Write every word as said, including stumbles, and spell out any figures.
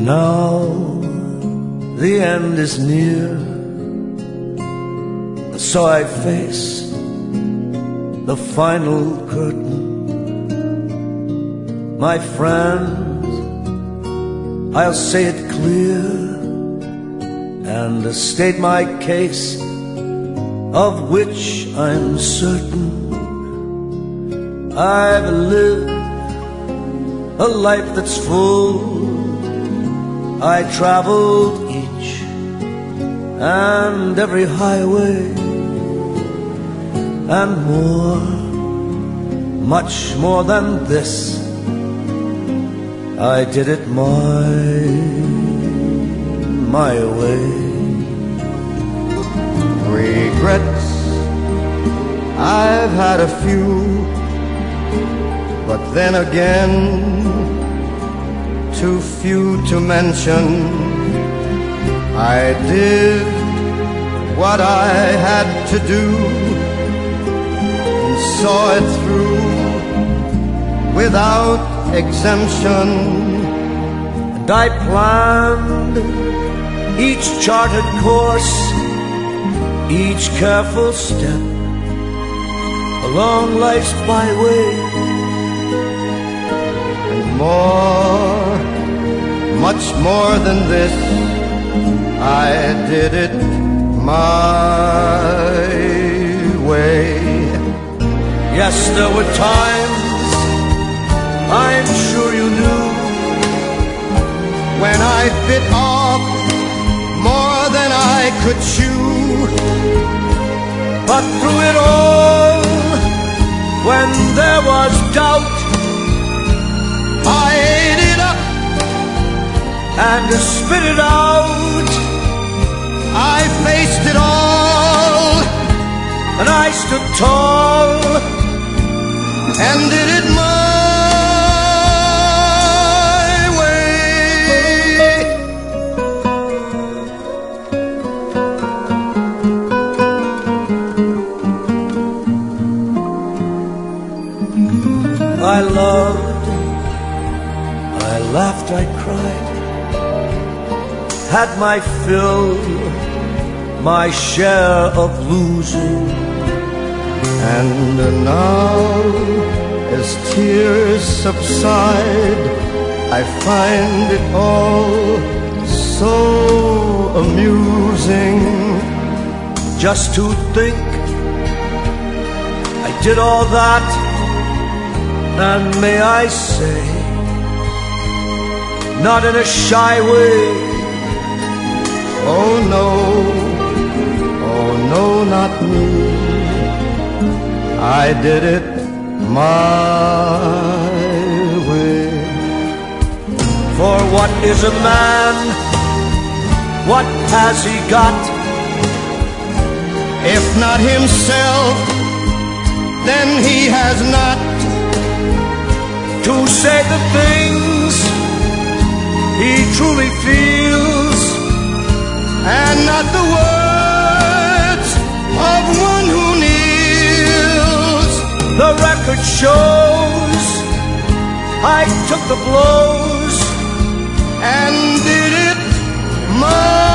Now the end is near, so I face the final curtain. My friends, I'll say it clear and state my case, of which I'm certain. I've lived a life that's full. I traveled each and every highway and more, much more than this. I did it my, my way. Regrets, I've had a few, but then again, too few to mention. I did what I had to do and saw it through without exemption. And I planned each charted course, each careful step along life's byway. And more, much more than this, I did it my way. Yes, there were times, I'm sure you knew, when I bit off more than I could chew. But through it all, when there was doubt, I ate it up and spit it out. I faced it all, and I stood tall and did it my way. I loved, I laughed, I cried, had my fill, my share of losing. And now, as tears subside, I find it all so amusing. Just to think I did all that, and may I say, not in a shy way. Oh no, oh no, not me. I did it my way. For what is a man? What has he got? If not himself, then he has not to say the things he truly feels, and not the words of one who kneels. The record shows I took the blows and did it my